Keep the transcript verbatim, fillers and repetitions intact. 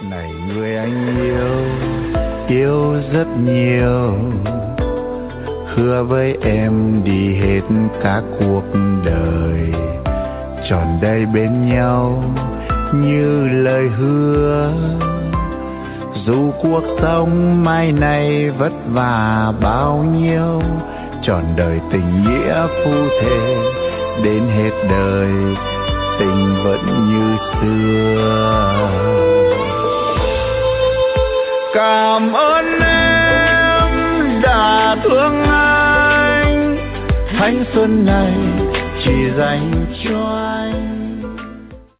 Này người anh yêu, yêu rất nhiều, hứa với em đi hết cả cuộc đời, trọn đời bên nhau như lời hứa. Dù cuộc sống mai này vất vả bao nhiêu, trọn đời tình nghĩa phu thề đến hết đời, tình vẫn như xưa. Cảm ơn em đã thương anh, thanh xuân này chỉ dành cho anh.